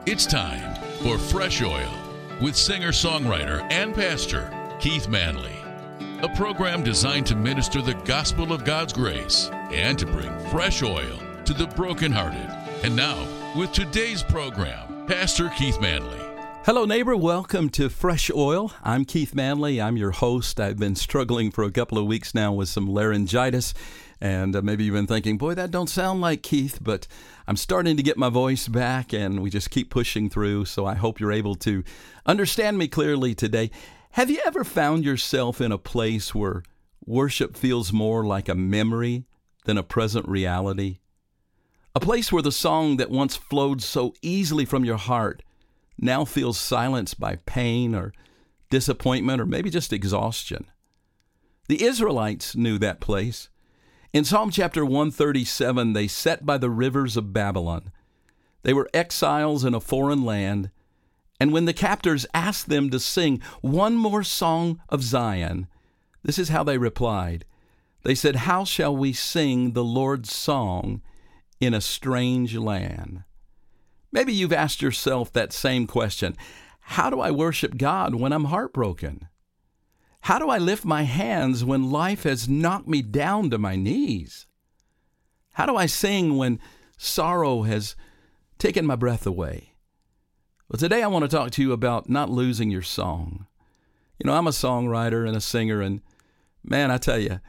It's time for Fresh Oil with singer-songwriter and pastor Keith Manley, a program designed to minister the gospel of God's grace and to bring fresh oil to the brokenhearted. And now, with today's program, Pastor Keith Manley. Hello, neighbor. Welcome to Fresh Oil. I'm Keith Manley. I'm your host. I've been struggling for a couple of weeks now with some laryngitis, and maybe you've been thinking, boy, that don't sound like Keith, but I'm starting to get my voice back, and we just keep pushing through, so I hope you're able to understand me clearly today. Have you ever found yourself in a place where worship feels more like a memory than a present reality? A place where the song that once flowed so easily from your heart now feels silenced by pain or disappointment or maybe just exhaustion. The Israelites knew that place. In Psalm chapter 137, they sat by the rivers of Babylon. They were exiles in a foreign land, and when the captors asked them to sing one more song of Zion, this is how they replied. They said, "How shall we sing the Lord's song in a strange land?" Maybe you've asked yourself that same question. How do I worship God when I'm heartbroken? How do I lift my hands when life has knocked me down to my knees? How do I sing when sorrow has taken my breath away? Well, today I want to talk to you about not losing your song. You know, I'm a songwriter and a singer, and man, I tell you,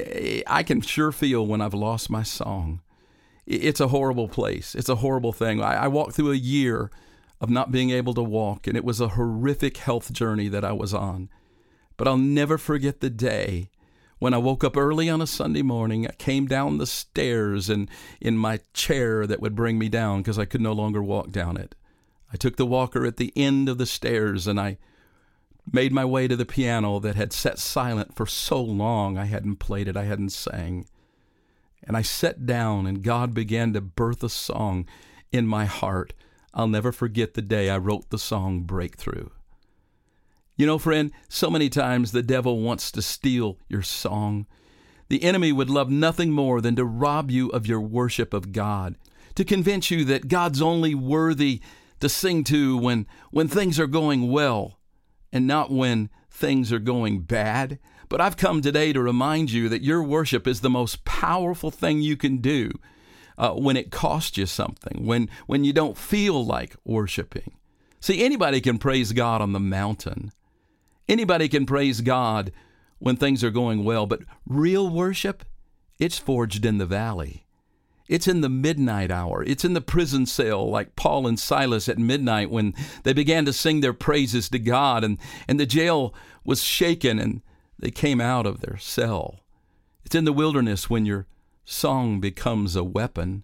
I can sure feel when I've lost my song. It's a horrible place. It's a horrible thing. I walked through a year of not being able to walk, and it was a horrific health journey that I was on. But I'll never forget the day when I woke up early on a Sunday morning. I came down the stairs and in my chair that would bring me down because I could no longer walk down it. I took the walker at the end of the stairs and I made my way to the piano that had sat silent for so long. I hadn't played it. I hadn't sang. And I sat down and God began to birth a song in my heart. I'll never forget the day I wrote the song Breakthrough. You know, friend, so many times the devil wants to steal your song. The enemy would love nothing more than to rob you of your worship of God, to convince you that God's only worthy to sing to when things are going well and not when things are going bad. But I've come today to remind you that your worship is the most powerful thing you can do when it costs you something, when you don't feel like worshiping. See, anybody can praise God on the mountain. Anybody can praise God when things are going well, but real worship, it's forged in the valley. It's in the midnight hour. It's in the prison cell like Paul and Silas at midnight when they began to sing their praises to God and the jail was shaken and they came out of their cell. It's in the wilderness when your song becomes a weapon.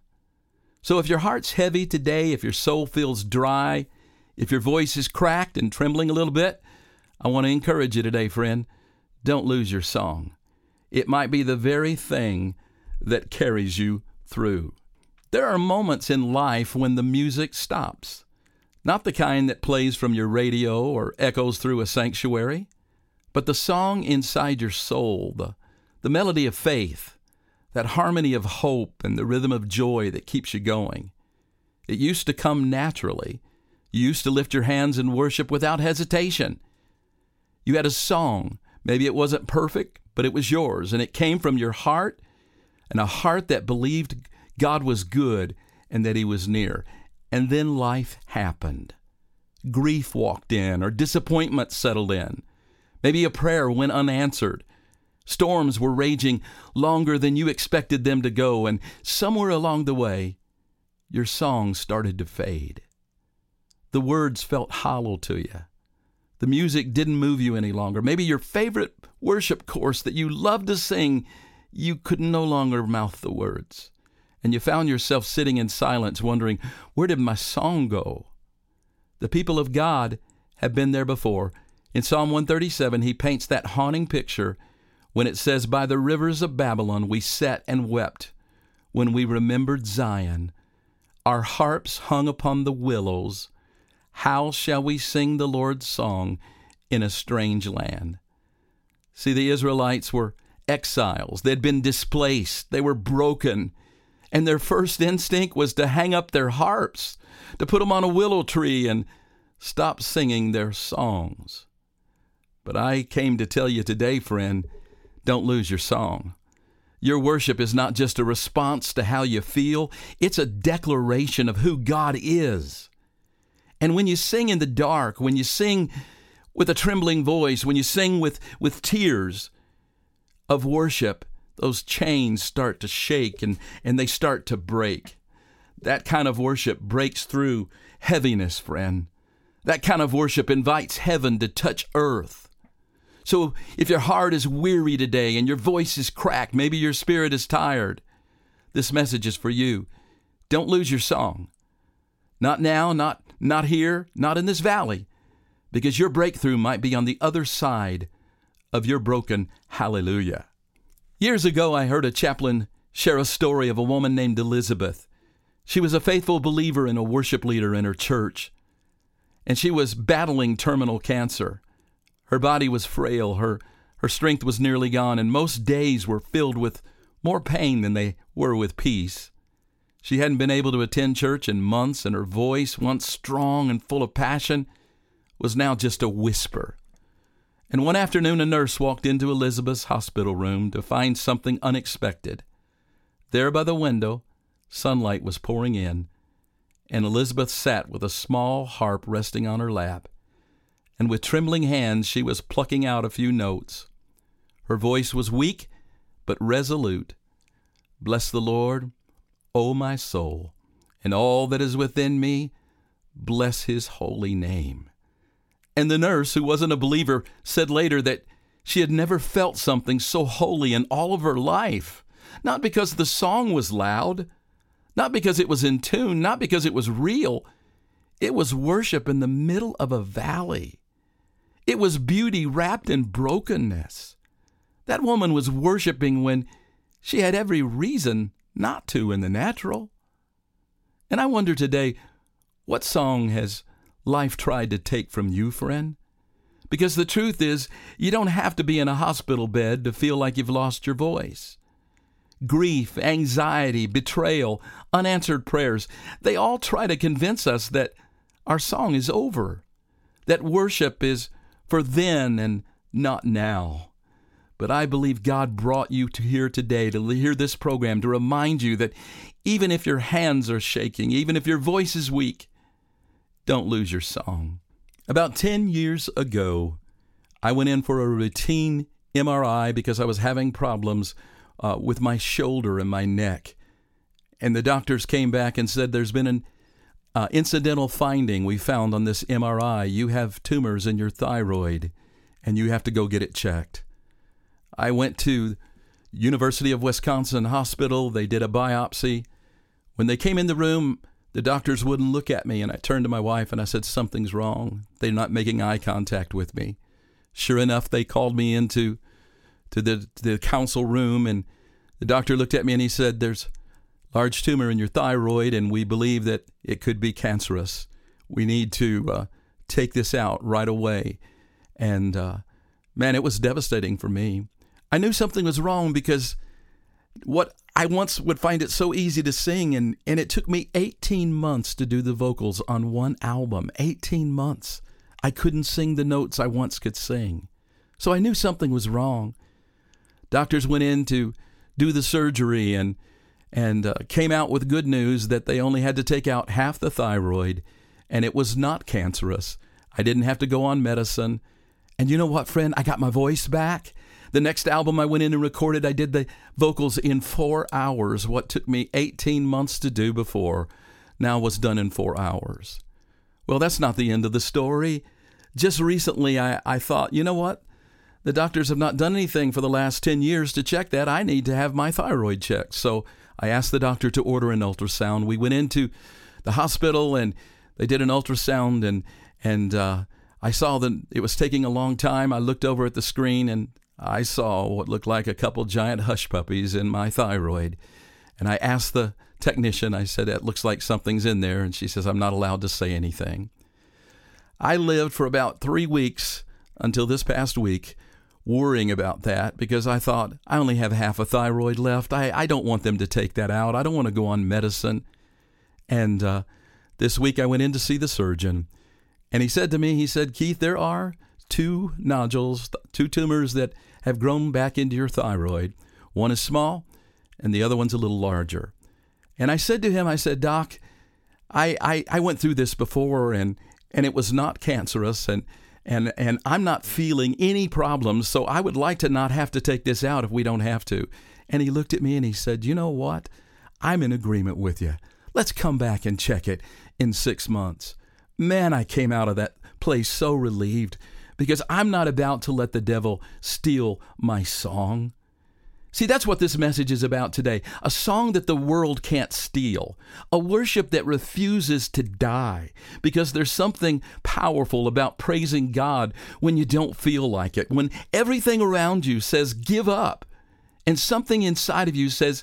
So if your heart's heavy today, if your soul feels dry, if your voice is cracked and trembling a little bit, I want to encourage you today, friend, don't lose your song. It might be the very thing that carries you through. There are moments in life when the music stops, not the kind that plays from your radio or echoes through a sanctuary, but the song inside your soul, the melody of faith, that harmony of hope and the rhythm of joy that keeps you going. It used to come naturally. You used to lift your hands in worship without hesitation. You had a song. Maybe it wasn't perfect, but it was yours, and it came from your heart, and a heart that believed God was good and that He was near. And then life happened. Grief walked in, or disappointment settled in. Maybe a prayer went unanswered. Storms were raging longer than you expected them to go, and somewhere along the way, your song started to fade. The words felt hollow to you. The music didn't move you any longer. Maybe your favorite worship course that you loved to sing, you could no longer mouth the words. And you found yourself sitting in silence wondering, where did my song go? The people of God have been there before. In Psalm 137, he paints that haunting picture when it says, "By the rivers of Babylon we sat and wept when we remembered Zion. Our harps hung upon the willows. How shall we sing the Lord's song in a strange land?" See, the Israelites were exiles. They'd been displaced. They were broken. and their first instinct was to hang up their harps, to put them on a willow tree and stop singing their songs. But I came to tell you today, friend, don't lose your song. Your worship is not just a response to how you feel. It's a declaration of who God is. And when you sing in the dark, when you sing with a trembling voice, when you sing with tears of worship, those chains start to shake and they start to break. That kind of worship breaks through heaviness, friend. That kind of worship invites heaven to touch earth. So if your heart is weary today and your voice is cracked, maybe your spirit is tired, this message is for you. Don't lose your song. Not now, not here, not in this valley, because your breakthrough might be on the other side of your broken hallelujah. Years ago, I heard a chaplain share a story of a woman named Elizabeth. She was a faithful believer and a worship leader in her church, and she was battling terminal cancer. Her body was frail, her strength was nearly gone, and most days were filled with more pain than they were with peace. She hadn't been able to attend church in months, and her voice, once strong and full of passion, was now just a whisper. And one afternoon, a nurse walked into Elizabeth's hospital room to find something unexpected. There by the window, sunlight was pouring in, and Elizabeth sat with a small harp resting on her lap. And with trembling hands, she was plucking out a few notes. Her voice was weak, but resolute. Bless the Lord, O my soul, and all that is within me, bless his holy name. And the nurse, who wasn't a believer, said later that she had never felt something so holy in all of her life. Not because the song was loud, not because it was in tune, not because it was real. It was worship in the middle of a valley. It was beauty wrapped in brokenness. That woman was worshiping when she had every reason not to in the natural. And I wonder today, what song has life tried to take from you, friend? Because the truth is, you don't have to be in a hospital bed to feel like you've lost your voice. Grief, anxiety, betrayal, unanswered prayers, they all try to convince us that our song is over, that worship is for then and not now. But I believe God brought you to here today to hear this program to remind you that even if your hands are shaking, even if your voice is weak, don't lose your song. About 10 years ago, I went in for a routine MRI because I was having problems with my shoulder and my neck. And the doctors came back and said, there's been an incidental finding we found on this MRI. You have tumors in your thyroid, and you have to go get it checked. I went to University of Wisconsin Hospital. They did a biopsy. When they came in the room, the doctors wouldn't look at me, and I turned to my wife and I said, something's wrong. They're not making eye contact with me. Sure enough, they called me into the council room, and the doctor looked at me and he said, there's a large tumor in your thyroid, and we believe that it could be cancerous. We need to take this out right away. And man, it was devastating for me. I knew something was wrong because what I once would find it so easy to sing, and it took me 18 months to do the vocals on one album. 18 months. I couldn't sing the notes I once could sing. So I knew something was wrong. Doctors went in to do the surgery and came out with good news that they only had to take out half the thyroid, and it was not cancerous. I didn't have to go on medicine. And you know what, friend? I got my voice back. The next album I went in and recorded, I did the vocals in 4 hours. What took me 18 months to do before now was done in 4 hours. Well, that's not the end of the story. Just recently, I thought, you know what? The doctors have not done anything for the last 10 years to check that. I need to have my thyroid checked. So I asked the doctor to order an ultrasound. We went into the hospital and they did an ultrasound, and I saw that it was taking a long time. I looked over at the screen and I saw what looked like a couple giant hush puppies in my thyroid. And I asked the technician, I said, it looks like something's in there. And she says, I'm not allowed to say anything. I lived for about 3 weeks until this past week worrying about that because I thought, I only have half a thyroid left. I don't want them to take that out. I don't want to go on medicine. And this week I went in to see the surgeon, and he said to me, he said, Keith, there are 2 nodules, 2 tumors that have grown back into your thyroid. One is small, and the other one's a little larger. And I said to him, I said, Doc, I went through this before, and it was not cancerous, and I'm not feeling any problems, so I would like to not have to take this out if we don't have to. And he looked at me and he said, you know what? I'm in agreement with you. Let's come back and check it in 6 months. Man, I came out of that place so relieved because I'm not about to let the devil steal my song. See, that's what this message is about today. A song that the world can't steal. A worship that refuses to die. Because there's something powerful about praising God when you don't feel like it. When everything around you says, give up. And something inside of you says,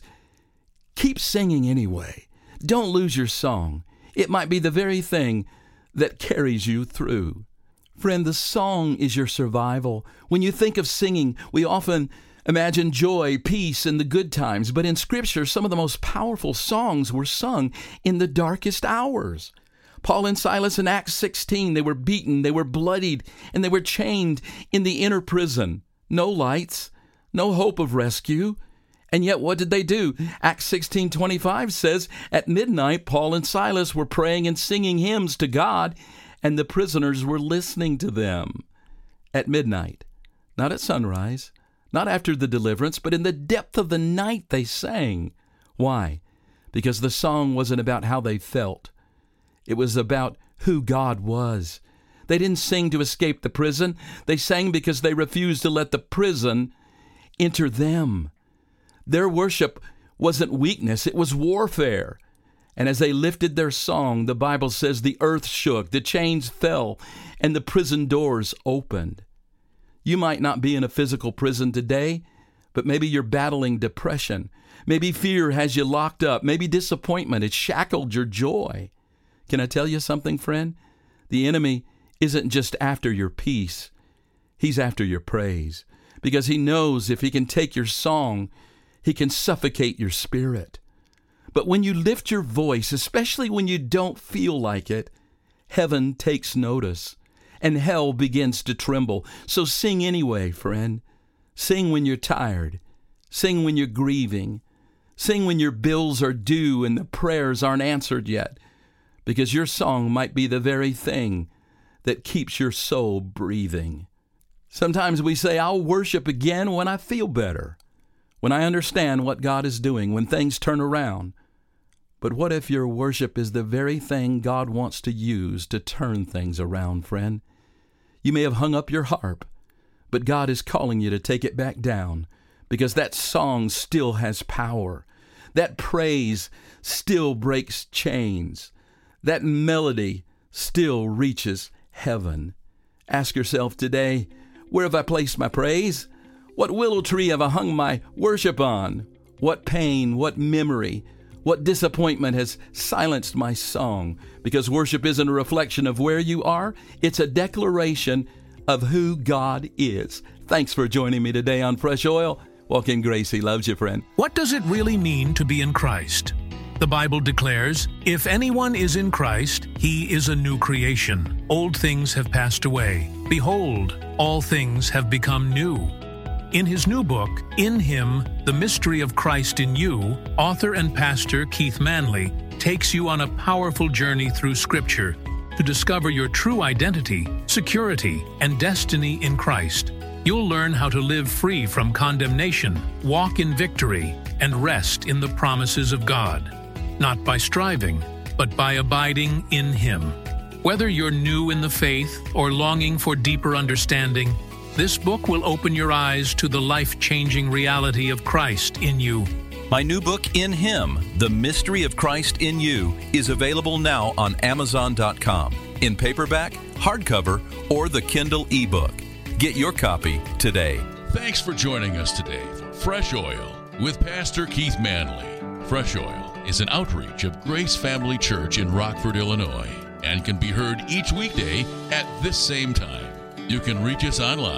keep singing anyway. Don't lose your song. It might be the very thing that carries you through. Friend, the song is your survival. When you think of singing, we often imagine joy, peace, and the good times. But in Scripture, some of the most powerful songs were sung in the darkest hours. Paul and Silas in Acts 16, they were beaten, they were bloodied, and they were chained in the inner prison. No lights, no hope of rescue. And yet what did they do? Acts 16:25 says, at midnight, Paul and Silas were praying and singing hymns to God, and the prisoners were listening to them. At midnight, not at sunrise, not after the deliverance, but in the depth of the night they sang. Why? Because the song wasn't about how they felt. It was about who God was. They didn't sing to escape the prison. They sang because they refused to let the prison enter them. Their worship wasn't weakness, it was warfare. And as they lifted their song, the Bible says the earth shook, the chains fell, and the prison doors opened. You might not be in a physical prison today, but maybe you're battling depression. Maybe fear has you locked up. Maybe disappointment has shackled your joy. Can I tell you something, friend? The enemy isn't just after your peace. He's after your praise. Because he knows if he can take your song, he can suffocate your spirit. But when you lift your voice, especially when you don't feel like it, heaven takes notice. And hell begins to tremble. So sing anyway, friend. Sing when you're tired. Sing when you're grieving. Sing when your bills are due and the prayers aren't answered yet. Because your song might be the very thing that keeps your soul breathing. Sometimes we say, I'll worship again when I feel better. When I understand what God is doing, when things turn around. But what if your worship is the very thing God wants to use to turn things around, friend? You may have hung up your harp, but God is calling you to take it back down because that song still has power. That praise still breaks chains. That melody still reaches heaven. Ask yourself today, where have I placed my praise? What willow tree have I hung my worship on? What pain, what memory, what disappointment has silenced my song? Because worship isn't a reflection of where you are. It's a declaration of who God is. Thanks for joining me today on Fresh Oil. Walk in grace. He loves you, friend. What does it really mean to be in Christ? The Bible declares, if anyone is in Christ, he is a new creation. Old things have passed away. Behold, all things have become new. In his new book, In Him, The Mystery of Christ in You, author and pastor Keith Manley takes you on a powerful journey through Scripture to discover your true identity, security, and destiny in Christ. You'll learn how to live free from condemnation, walk in victory, and rest in the promises of God, not by striving, but by abiding in Him. Whether you're new in the faith or longing for deeper understanding, this book will open your eyes to the life-changing reality of Christ in you. My new book, In Him, The Mystery of Christ in You, is available now on Amazon.com, in paperback, hardcover, or the Kindle ebook. Get your copy today. Thanks for joining us today for Fresh Oil with Pastor Keith Manley. Fresh Oil is an outreach of Grace Family Church in Rockford, Illinois, and can be heard each weekday at this same time. You can reach us online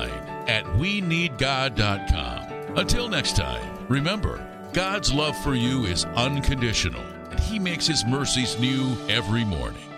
at weneedgod.com. Until next time, remember, God's love for you is unconditional, and He makes His mercies new every morning.